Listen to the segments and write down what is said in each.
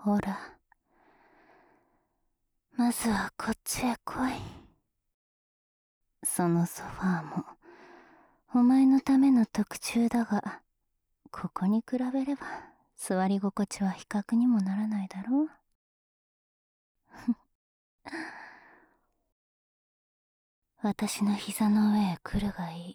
ほら、まずはこっちへ来い。そのソファーもお前のための特注だが、ここに比べれば座り心地は比較にもならないだろう。私の膝の上へ来るがいい。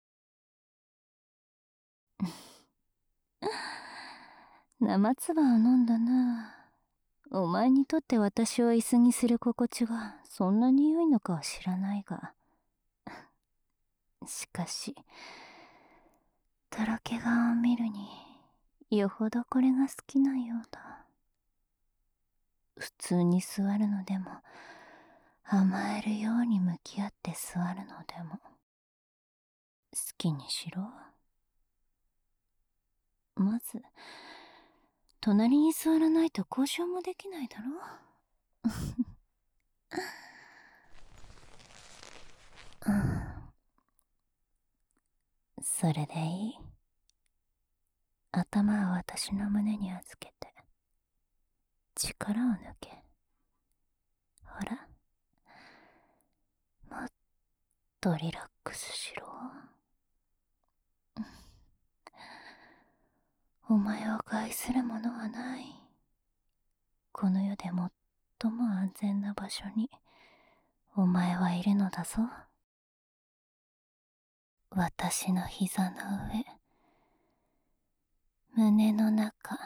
生唾を飲んだな。お前にとって私を椅子にする心地がそんなに良いのかは知らないが、しかしとろけ顔を見るによほどこれが好きなようだ。普通に座るのでも甘えるように向き合って座るのでも好きにしろ。まず隣に座らないと交渉もできないだろう。それでいい。頭は私の胸に預けて力を抜け。ほら、もっとリラックスしろ。お前を害するものはない。この世で最も安全な場所にお前はいるのだぞ。私の膝の上、胸の中。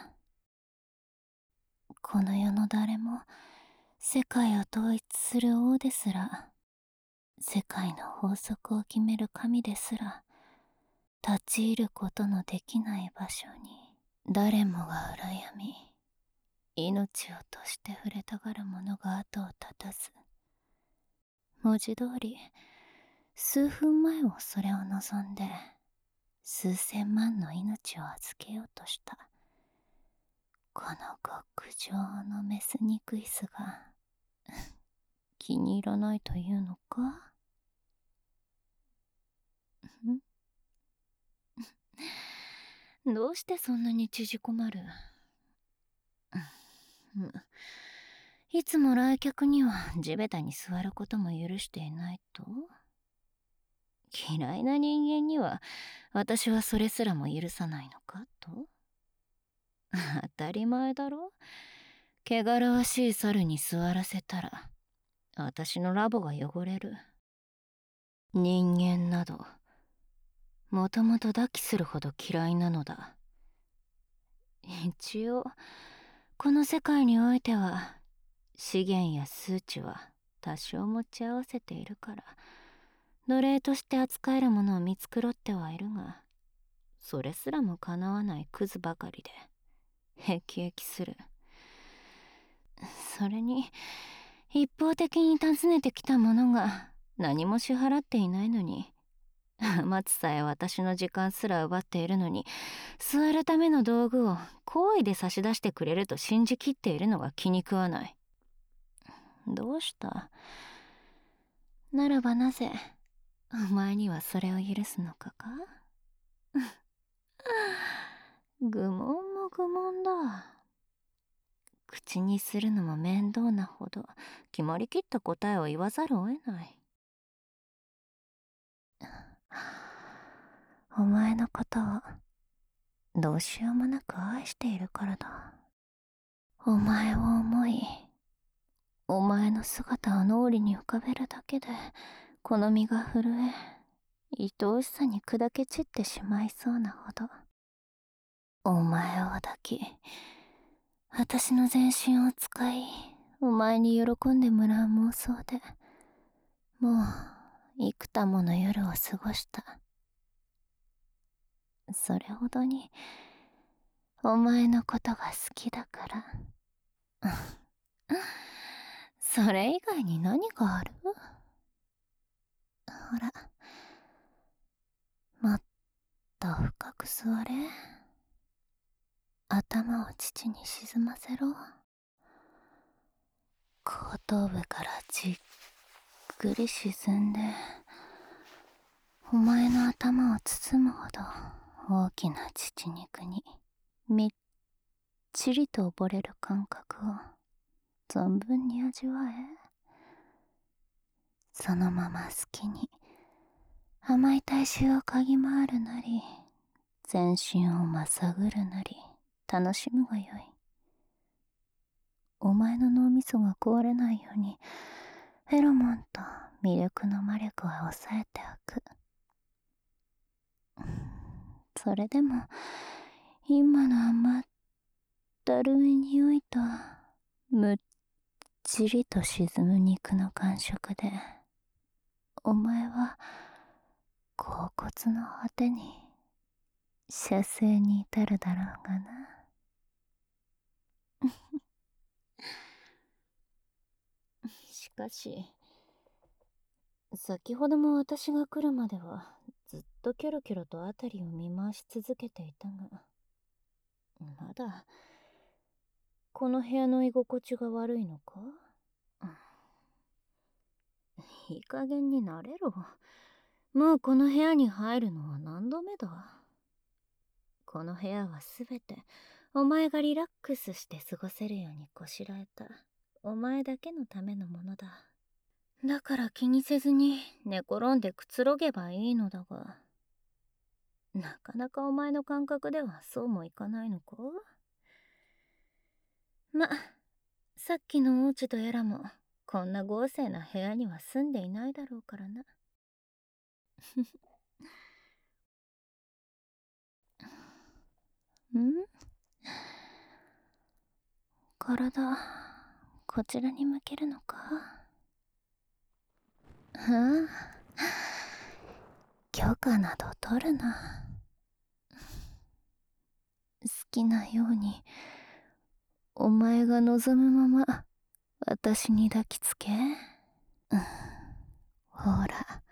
この世の誰も世界を統一する王ですら、世界の法則を決める神ですら立ち入ることのできない場所に、誰もが羨み命を賭して触れたがる者が後を絶たず、文字通り数分前をそれを望んで数千万の命を預けようとした。この極上のメス肉椅子が気に入らないというのか。どうしてそんなに縮こまる。いつも来客には地べたに座ることも許していないと。嫌いな人間には私はそれすらも許さないのかと。当たり前だろ。汚らわしい猿に座らせたら私のラボが汚れる。人間などもともと抱きするほど嫌いなのだ。一応この世界においては資源や数値は多少持ち合わせているから奴隷として扱えるものを見繕ってはいるが、それすらもかなわないクズばかりで辟易する。それに一方的に訪ねてきた者が何も支払っていないのに、待つさえ私の時間すら奪っているのに、座るための道具を好意で差し出してくれると信じきっているのが気に食わない。どうした？ならばなぜお前にはそれを許すのかか。愚問も愚問だ。口にするのも面倒なほど決まりきった答えを言わざるを得ない。お前のことをどうしようもなく愛しているからだ。お前を思い、お前の姿を脳裏に浮かべるだけでこの身が震え、愛おしさに砕け散ってしまいそうなほど。お前を抱き、私の全身を使い、お前に喜んでもらう妄想でもう幾多もの夜を過ごした。それほどにお前のことが好きだから。それ以外に何がある？ほら、もっと深く座れ。頭を父に沈ませろ。後頭部からじっくり沈んでお前の頭を包むほど大きな乳肉にみっちりと溺れる感覚を存分に味わえ。そのまま好きに甘い体臭を嗅ぎ回るなり、全身をまさぐるなり楽しむがよい。お前の脳みそが壊れないようにフェロモンと魅力の魔力は抑えておく。それでも今の甘ったるい匂いとむっちりと沈む肉の感触で、お前は甲骨の果てに射精に至るだろうがな。しかし先ほども私が来るまではずっとキョロキョロと辺りを見回し続けていたが、まだこの部屋の居心地が悪いのか？いい加減になれろ。もうこの部屋に入るのは何度目だ。この部屋はすべてお前がリラックスして過ごせるようにこしらえたお前だけのためのものだ。だから気にせずに寝転んでくつろげばいいのだが、なかなかお前の感覚ではそうもいかないのか？ま、さっきの王子とやらもこんな豪勢な部屋には住んでいないだろうからな。ん？体こちらに向けるのか？許可など取るな。好きなようにお前が望むまま私に抱きつけ。ほら、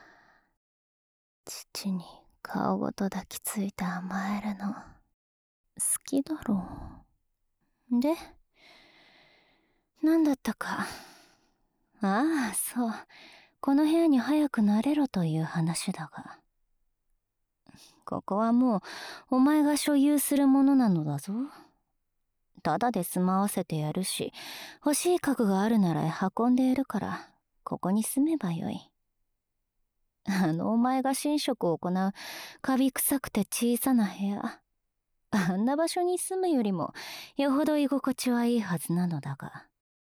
父に顔ごと抱きついて甘えるの好きだろう。で、何だったか。ああ、そう、この部屋に早く慣れろという話だが、ここはもうお前が所有するものなのだぞ。ただで住まわせてやるし、欲しい家具があるなら運んでやるから、ここに住めばよい。お前が寝食を行うカビ臭くて小さな部屋、あんな場所に住むよりもよほど居心地はいいはずなのだが。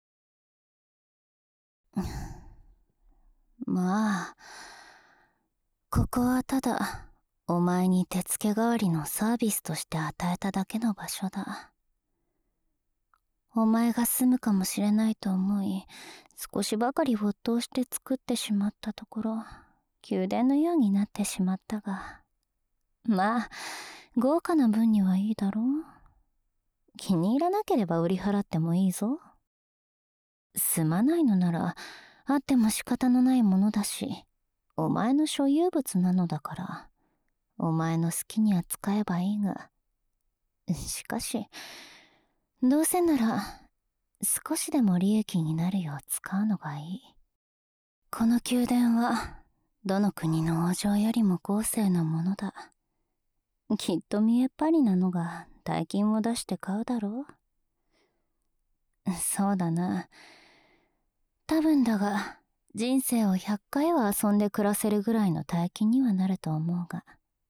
まあ、ここはただお前に手付け代わりのサービスとして与えただけの場所だ。お前が住むかもしれないと思い、少しばかり没頭して作ってしまったところ、宮殿のようになってしまったが、まあ豪華な分にはいいだろう。気に入らなければ売り払ってもいいぞ。住まないのならあっても仕方のないものだし、お前の所有物なのだから、お前の好きに扱えばいいが、しかしどうせなら少しでも利益になるよう使うのがいい。この宮殿はどの国の王女よりも豪勢なものだ。きっと見えっ張りなのが大金を出して買うだろう。そうだな。多分だが、人生を100回は遊んで暮らせるぐらいの大金にはなると思うが。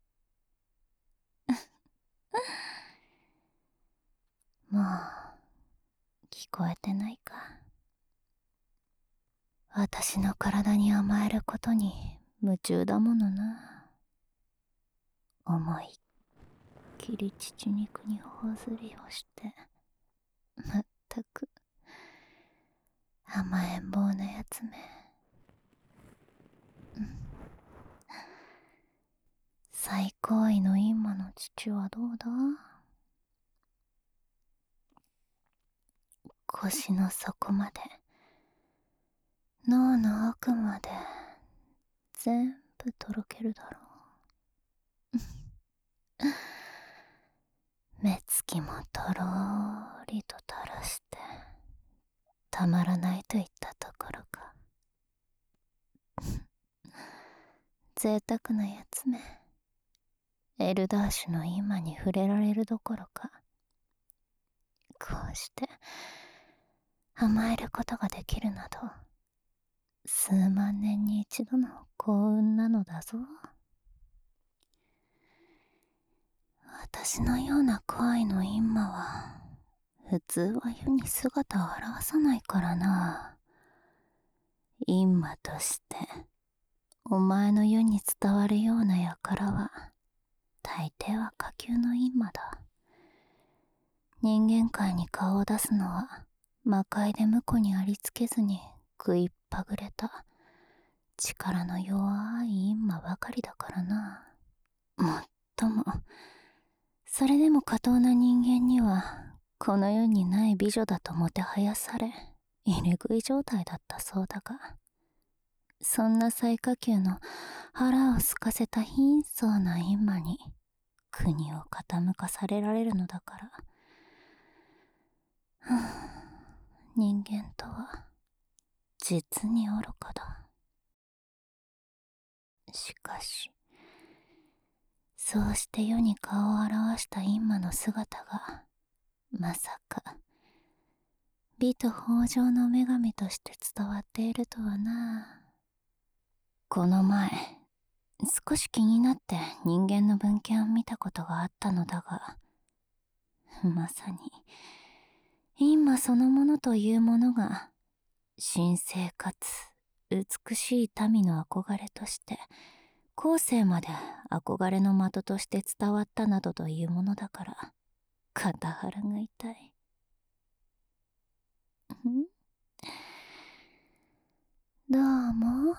もう、聞こえてないか。私の体に甘えることに夢中だものな。思いっきり乳肉に頬ずりをして、まったく甘えん坊なやつめ。最高位の今の父はどうだ？腰の底まで、脳の奥まで全部とろけるだろう。目つきもとろーりと垂らしてたまらないといったところか。贅沢なやつめ。エルダーシュの今に触れられるどころか、 こうして甘えることができるなど、数万年に一度の幸運なのだぞ。私のような怪異の閻魔は普通は世に姿を現さないからな。閻魔としてお前の世に伝わるような輩は大抵は下級の閻魔だ。人間界に顔を出すのは魔界で婿にありつけずに食いっぱぐれた力の弱い閻魔ばかりだからな。もっともそれでも下等な人間にはこの世にない美女だともてはやされ入れ食い状態だったそうだが、そんな最下級の腹を空かせた貧相な閻魔に国を傾かされられるのだから。人間とは実に愚かだ。しかしそうして世に顔を現した閻魔の姿がまさか美と豊穣の女神として伝わっているとはな。この前少し気になって人間の文献を見たことがあったのだが、まさに閻魔そのものというものが神聖かつ美しい民の憧れとして後世まで憧れの的として伝わったなどというものだから肩腹が痛い。どうも。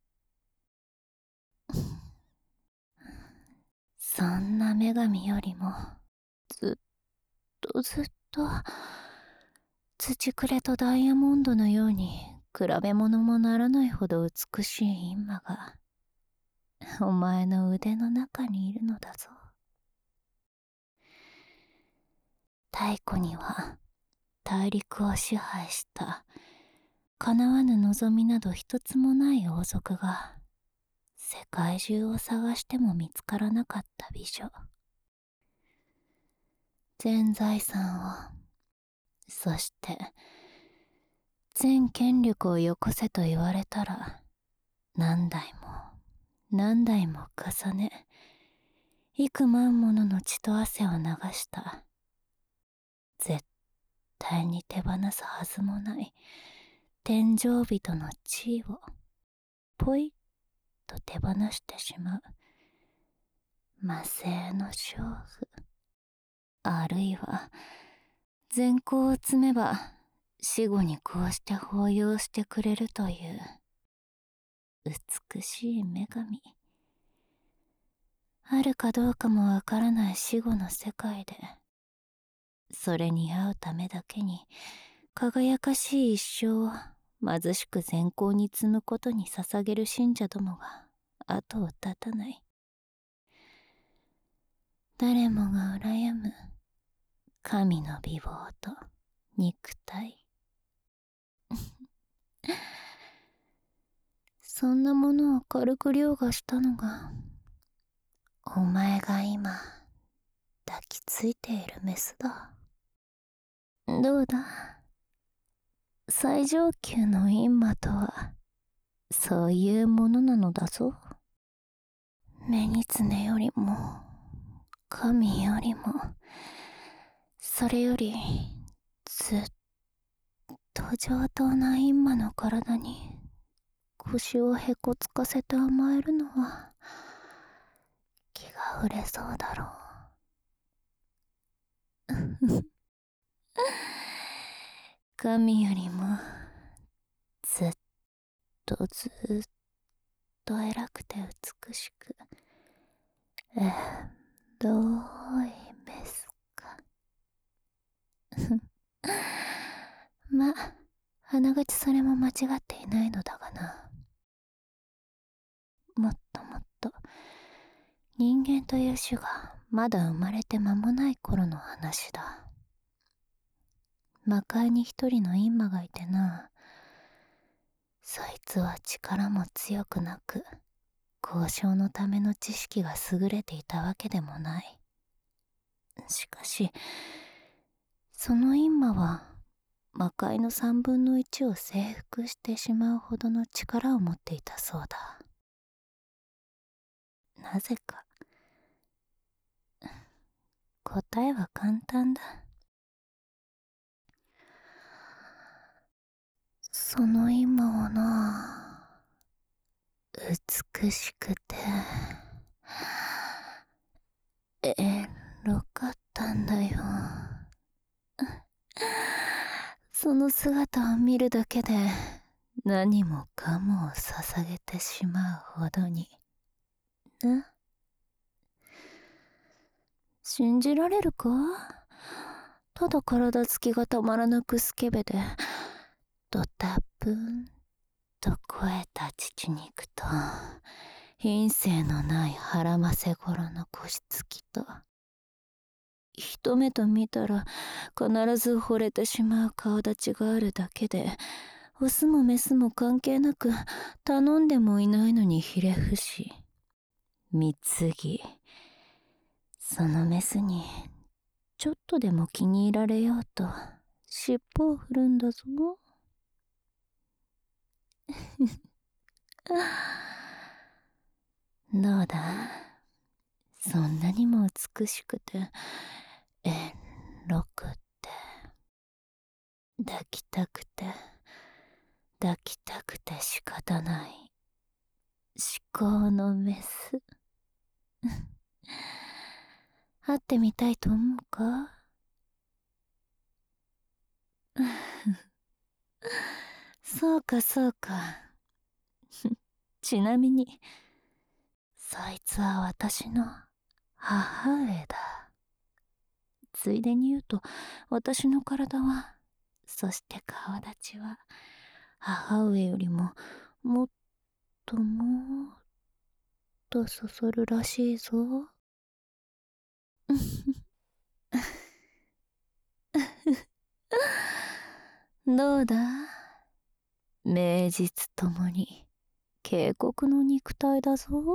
そんな女神よりもずっと土くれとダイヤモンドのように比べ物もならないほど美しい閻魔がお前の腕の中にいるのだぞ。太古には大陸を支配した叶わぬ望みなど一つもない王族が世界中を探しても見つからなかった美女。全財産を、そして全権力をよこせと言われたら何代も何代も重ね幾万ものの血と汗を流した絶対に手放すはずもない天井人の地位をポイッと手放してしまう魔性の娼婦、あるいは善行を積めば死後にこうして抱擁してくれるという美しい女神。あるかどうかもわからない死後の世界でそれに会うためだけに輝かしい一生を貧しく善行に積むことに捧げる信者どもが後を絶たない。誰もが羨む神の美貌と肉体そんなものを軽く凌駕したのがお前が今抱きついているメスだ。どうだ、最上級の閻魔とはそういうものなのだぞ。目につねよりも神よりもそれよりずっと上等な閻魔の体に腰をへこつかせて甘えるのは気が触れそうだろう。神よりもずっと偉くて美しくどういメスか。ま、あながちそれも間違っていないのだがな。もっと人間という種がまだ生まれて間もない頃の話だ。魔界に一人の閻魔がいてな。そいつは力も強くなく交渉のための知識が優れていたわけでもない。しかしその閻魔は魔界の3分の1を征服してしまうほどの力を持っていたそうだ。なぜか。答えは簡単だ。その閻魔はな、美しくてエロかったんだよ。その姿を見るだけで何もかもを捧げてしまうほどにな。信じられるか？ただ体つきがたまらなくスケベでドタプンと肥えた乳肉と品性のない腹ませごろの腰つきと、一目と見たら必ず惚れてしまう顔立ちがあるだけで、オスもメスも関係なく頼んでもいないのにひれ伏し、貢ぎ、そのメスにちょっとでも気に入られようと尻尾を振るんだぞ。どうだ、そんなにも美しくてエロくて抱きたくて抱きたくて仕方ない至高のメス。会ってみたいと思うか？そうかそうか。ちなみにそいつは私の母上だ。ついでに言うと、私の体は、そして顔立ちは母上よりももっともっとそそるらしいぞ。どうだ、名実ともに警告の肉体だぞ。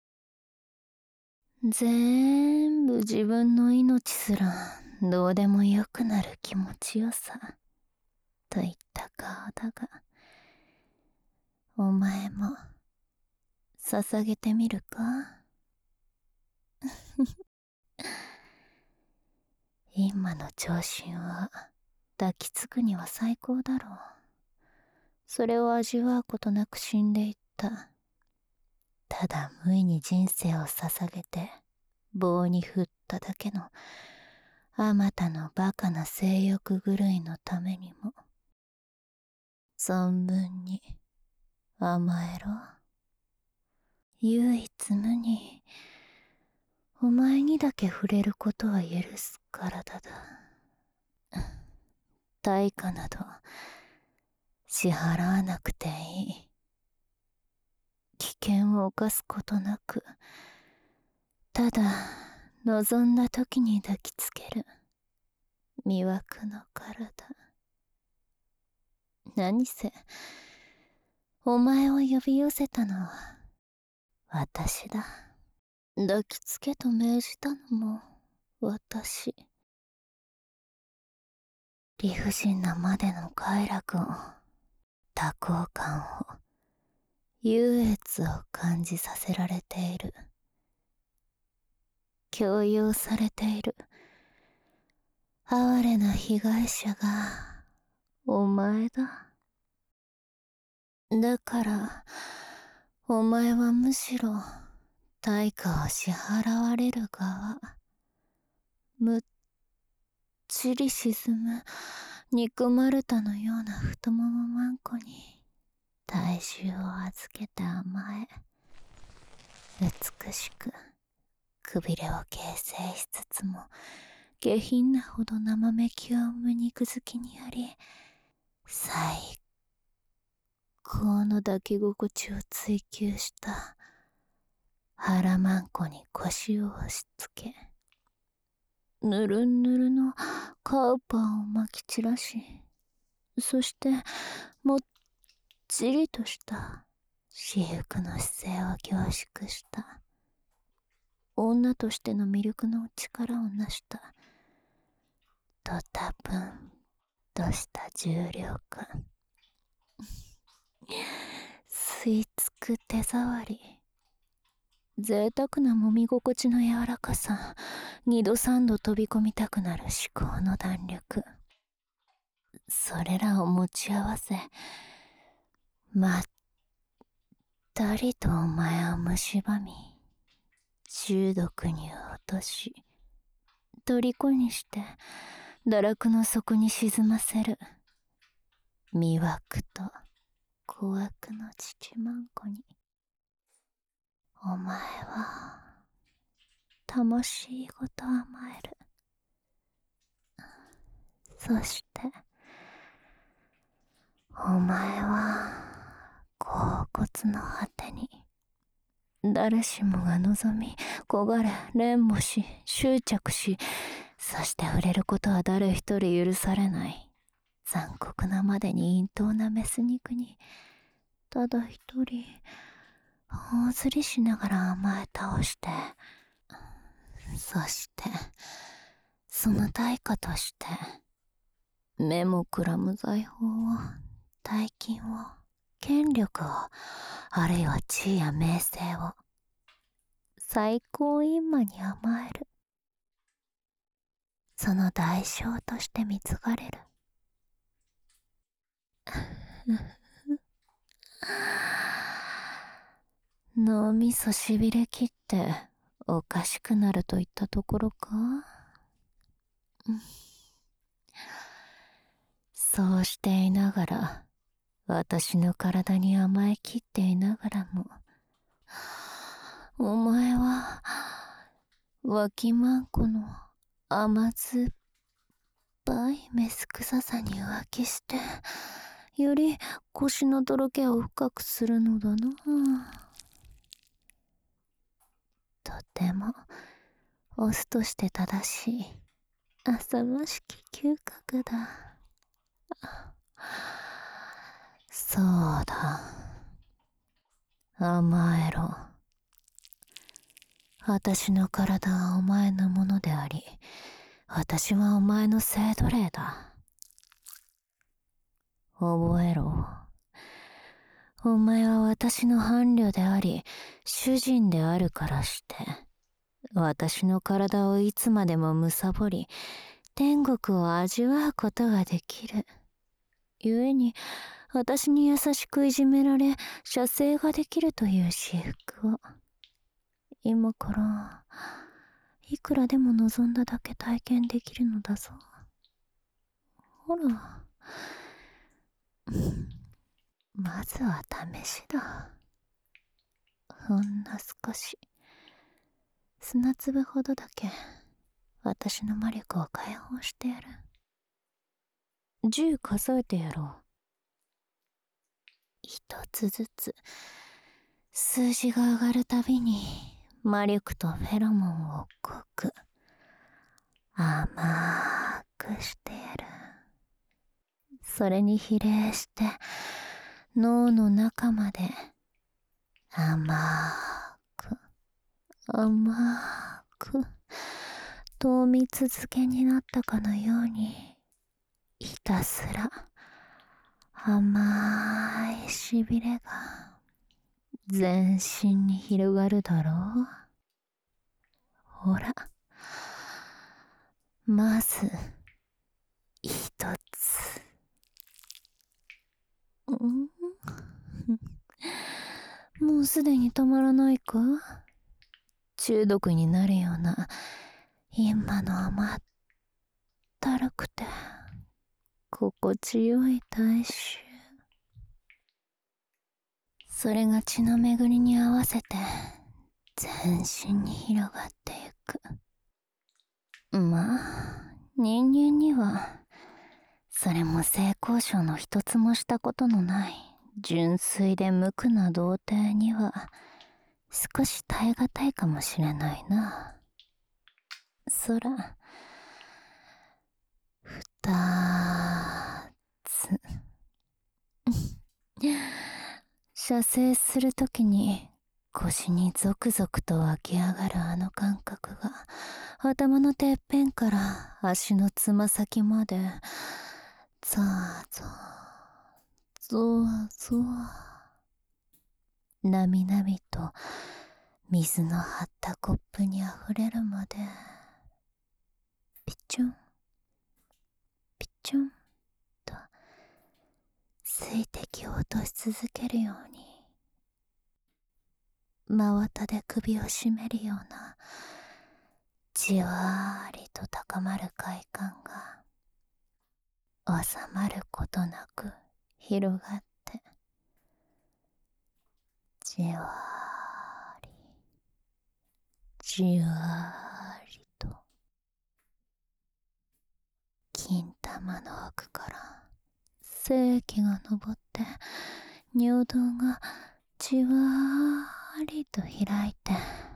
全部自分の命すらどうでもよくなる気持ちよさといった顔だが、お前も捧げてみるか？今の長身は抱きつくには最高だろう。それを味わうことなく死んでいった。ただ無意に人生を捧げて棒に振っただけのあまたのバカな性欲狂いのためにも存分に甘えろ。唯一無二、お前にだけ触れることは許す体だ。対価など支払わなくていい。危険を冒すことなく、ただ望んだ時に抱きつける魅惑の体。何せお前を呼び寄せたのは私だ。抱きつけと命じたのも私。理不尽なまでの快楽を、多幸感を、優越を感じさせられている。強要されている。哀れな被害者がお前だ。だからお前はむしろ対価を支払われる側。むっちり沈む肉丸太のような太ももまんこに体重を預けて甘え、美しくくびれを形成しつつも下品なほど生めきを生む肉付きにより最高の抱き心地を追求した腹まんこに腰を押し付け、ぬるんぬるのカウパーをまき散らし、そしてもっちりとした私服の姿勢を凝縮した女としての魅力の力を成したドタプン重力。吸い付く手触り。贅沢な揉み心地の柔らかさ。二度三度飛び込みたくなる至高の弾力。それらを持ち合わせ、まったりとお前を蝕み、中毒に落とし、虜にして堕落の底に沈ませる。魅惑と小悪の父マンコに、お前は魂ごと甘える。そしてお前は恍惚の果てに、誰しもが望み焦がれ恋慕し執着し、そして触れることは誰一人許されない残酷なまでに陰頭なメス肉に、ただ一人大ずりしながら甘え倒して、そしてその対価として目もくらむ財宝を、大金を、権力を、あるいは地位や名声を最高陰魔に甘える。その代償として貢がれる。脳みそしびれきっておかしくなるといったところか。そうしていながら、私の体に甘えきっていながらも、お前は脇まんこの甘酸っぱいメス臭さに浮気して、より腰のとろけを深くするのだな。とてもオスとして正しい浅ましき嗅覚だ。そうだ、甘えろ。私の体はお前のものであり、私はお前の性奴隷だ。覚えろ。お前は私の伴侶であり、主人であるからして、私の体をいつまでも貪り、天国を味わうことができる。故に、私に優しくいじめられ、射精ができるという至福を、今から、いくらでも望んだだけ体験できるのだぞ。ほら。まずは試しだ。ほんの少し。砂粒ほどだけ、私の魔力を解放してやる。10数えてやろう。一つずつ、数字が上がるたびに、魔力とフェロモンを濃く、甘くしてやる。それに比例して、脳の中まで、甘く、甘く、糖蜜漬けになったかのように、ひたすら甘いしびれが全身に広がるだろう。ほら、まず一つ。もうすでに止まらないか？中毒になるような今の甘ったるくて心地よい体臭。それが血の巡りに合わせて全身に広がってゆく。まあ、人間にはそれも性交渉の一つもしたことのない純粋で無垢な童貞には少し耐え難いかもしれないな。そら、2つ。射精するときに腰にゾクゾクと湧き上がるあの感覚が頭のてっぺんから足のつま先までザーザー、ゾワゾワ。なみなみと水の張ったコップにあふれるまで、ピチュン、ピチュンと水滴を落とし続けるように、真綿で首を絞めるような、じわーりと高まる快感が収まることなく広がって、じわーり、じわーりと、金玉の奥から精液が昇って、尿道がじわーりと開いて、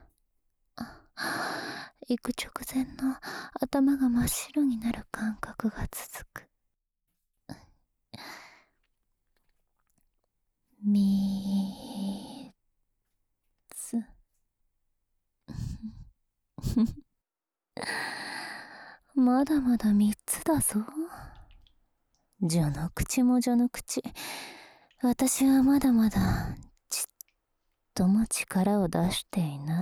行く直前の頭が真っ白になる感覚が続く。みーつまだまだ3つだぞ。序の口も序の口。私はまだまだちっとも力を出していない。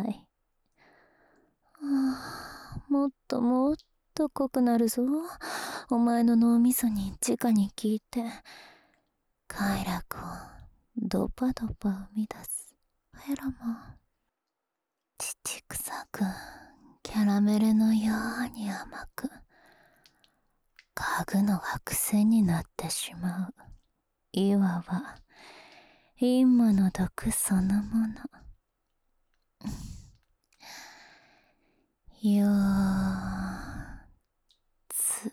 もっともっと濃くなるぞ。お前の脳みそに直に効いて、快楽をドパドパ生み出すフェロモン。乳臭くキャラメルのように甘く、嗅ぐのが癖になってしまう。いわば陰魔の毒そのもの。よーつ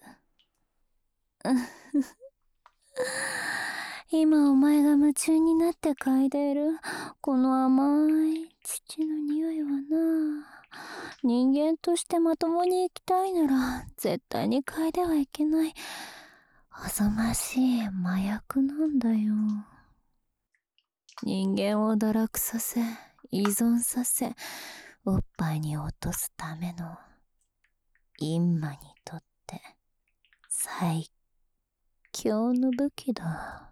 今お前が夢中になって嗅いでいるこの甘い乳の匂いはな、人間としてまともに生きたいなら絶対に嗅いではいけないおぞましい麻薬なんだよ。人間を堕落させ、依存させ、おっぱいに落とすための陰魔にとって最強の武器だ。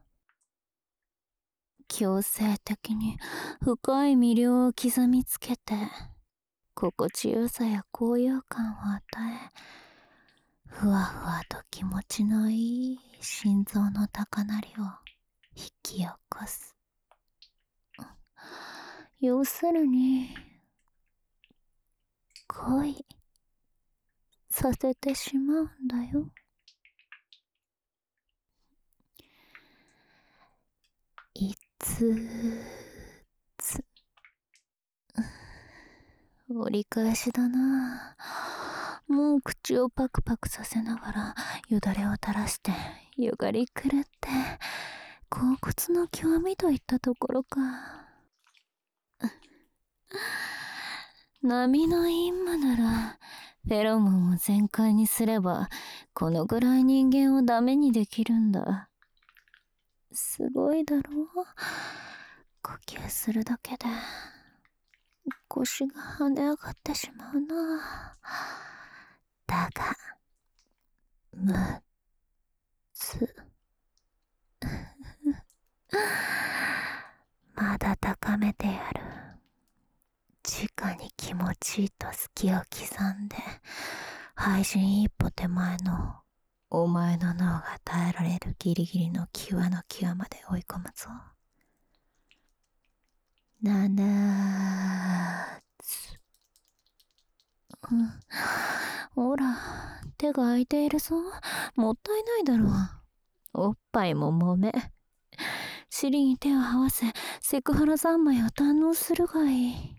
強制的に深い魅了を刻みつけて、心地よさや高揚感を与え、ふわふわと気持ちのいい心臓の高鳴りを引き起こす。要するに恋させてしまうんだよ。いつつ折り返しだな。もう口をパクパクさせながらよだれを垂らしてよがり狂って恍惚の極みといったところか。波の陰魔ならフェロモンを全開にすればこのぐらい人間をダメにできるんだ。すごいだろう。呼吸するだけで腰が跳ね上がってしまうな。だがむつまだ高めてやる。直に気持ちいいと隙を刻んで配信一歩手前のお前の脳が耐えられるギリギリの際の際まで追い込むぞ。7つ。ほら手が空いているぞ。もったいないだろう。おっぱいも揉め、尻に手を合わせセクハラ三昧を堪能するがいい。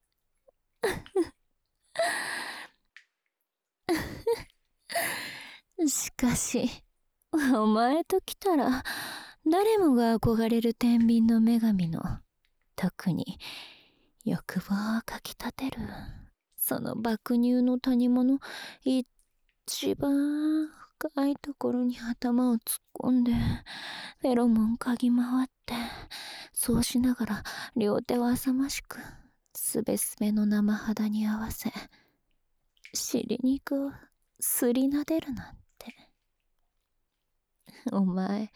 しかしお前と来たら誰もが憧れる天秤の女神の特に欲望をかきたてるその爆乳の谷間の一番深いところに頭を突っ込んでフェロモン嗅ぎ回って、そうしながら両手を浅ましくすべすべの生肌に合わせ尻肉をすりなでるなんて。 お前、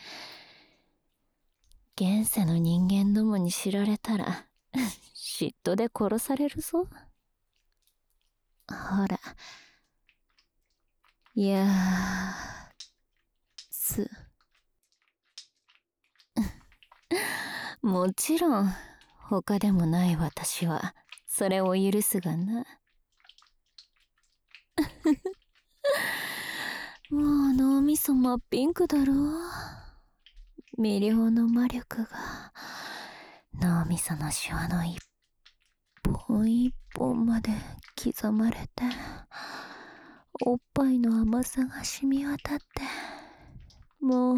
現世の人間どもに知られたら、嫉妬で殺されるぞ。ほら。いやもちろん、他でもない私は、それを許すがな。もう脳みそ真っピンクだろ。魅了の魔力が脳みそのシワの一本一本まで刻まれて、おっぱいの甘さが染み渡って、もう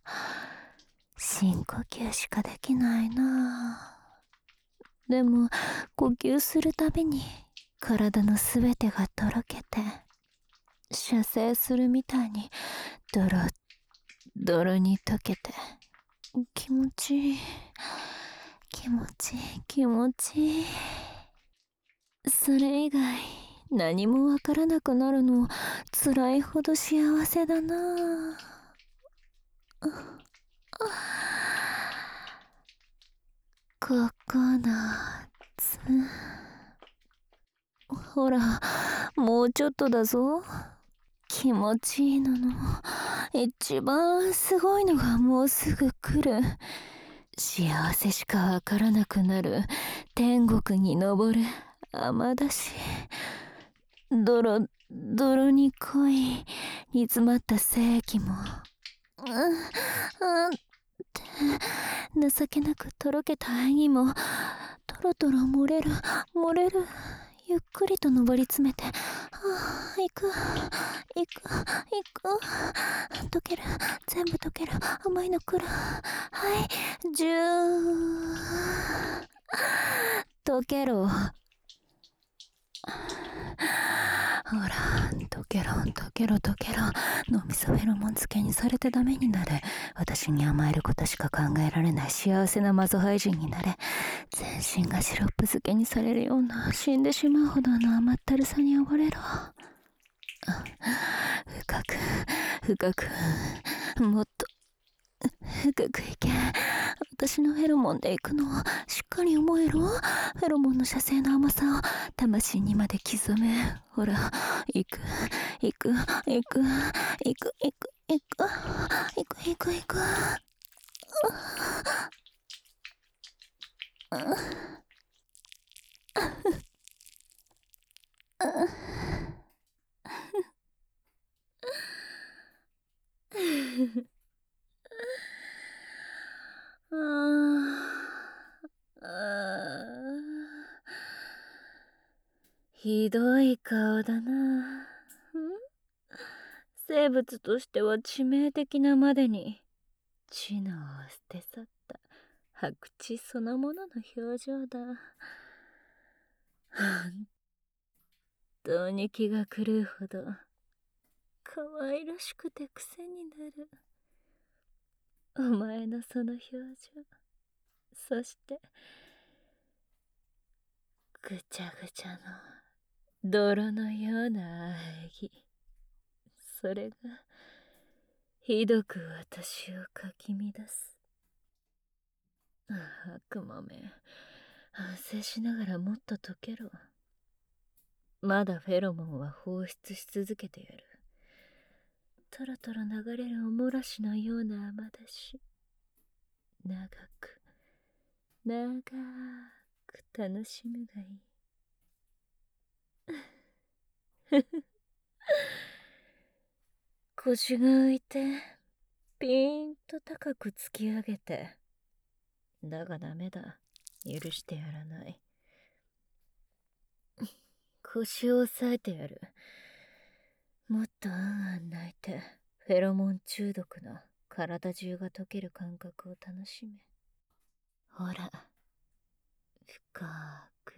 深呼吸しかできないな。でも呼吸するたびに体のすべてがとろけて、射精するみたいにドロッドロに溶けて、気持ちいい気持ちいい気持ちいい。それ以外何もわからなくなるの辛いほど幸せだな。ココナッツ。ほら、もうちょっとだぞ。気持ちいいの一番すごいのがもうすぐ来る。幸せしかわからなくなる天国に昇る雨だし、ドロドロに濃い煮詰まった精液も、って情けなくとろけた愛にもトロトロ漏れる漏れる。ゆっくりと上り詰めて、行く行く行く。溶ける、全部溶ける。甘いの来る。はい、ジュー溶けろ。ほら、溶けろ溶けろ溶けろ。脳みそフェロモン漬けにされてダメになれ。私に甘えることしか考えられない幸せなマゾハイ人になれ。全身がシロップ漬けにされるような死んでしまうほどの甘ったるさに溺れろ。深く深く、もっと深くいけ。私のフェロモンで行くのをしっかり覚えろ。フェロモンの射精の甘さを魂にまで刻め。ほら、行く行く行く行く行く行く行く行く行く。ひどい顔だな。生物としては致命的なまでに知能を捨て去った白痴そのものの表情だ。本当に気が狂うほど可愛らしくて癖になるお前のその表情。そしてぐちゃぐちゃの泥のような喘ぎ。それがひどく私をかき乱す。悪魔め、反省しながらもっと溶けろ。まだフェロモンは放出し続けてやる。トロトロ流れるおもらしのような雨だし、長く長く楽しむがいい。腰が浮いてピーンと高く突き上げて。だがダメだ、許してやらない。腰を押さえてやる。もっとあんあん泣いてフェロモン中毒の体中が溶ける感覚を楽しめ。ほら、深く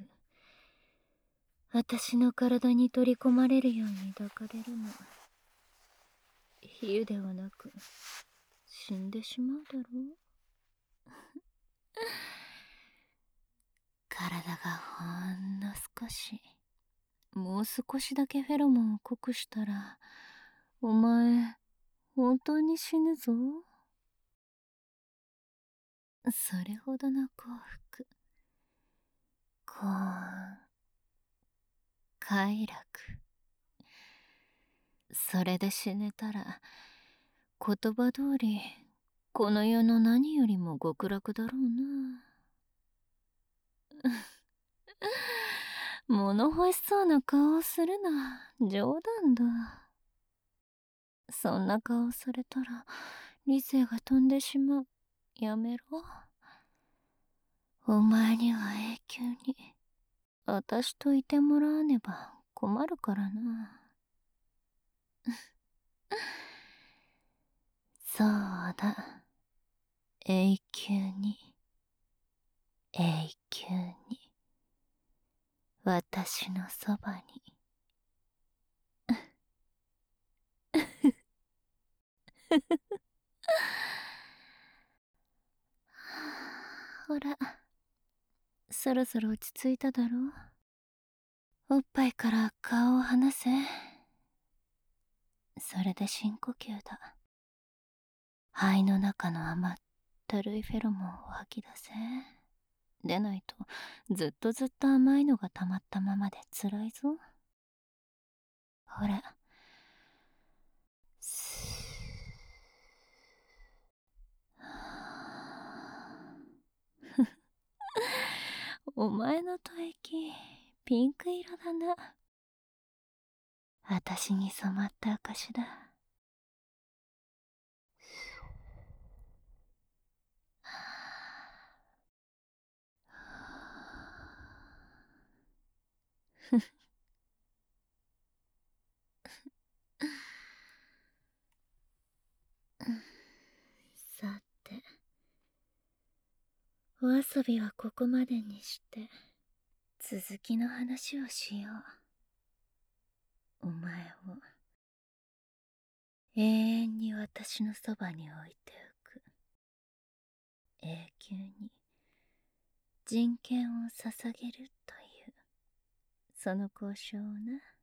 私の体に取り込まれるように抱かれるの。比喩ではなく死んでしまうだろう。体がほんの少し、もう少しだけフェロモンを濃くしたら、お前本当に死ぬぞ。 それほどの幸福、幸運、快楽。それで死ねたら、言葉通りこの世の何よりも極楽だろうな。物欲しそうな顔をするな。冗談だ。そんな顔されたら理性が飛んでしまう。やめろ。お前には永久に私といてもらわねば困るからな。そうだ。永久に、永久に、私のそばに。ほら、そろそろ落ち着いただろう。おっぱいから顔を離せ。それで深呼吸だ。肺の中の甘ったるいフェロモンを吐き出せ。でないとずっとずっと甘いのが溜まったままで辛いぞ。ほら、お前の吐息ピンク色だな。私に染まった証だ。さて、お遊びはここまでにして続きの話をしよう。お前を永遠に私のそばに置いておく。永久に人権を捧げるというその交渉をな。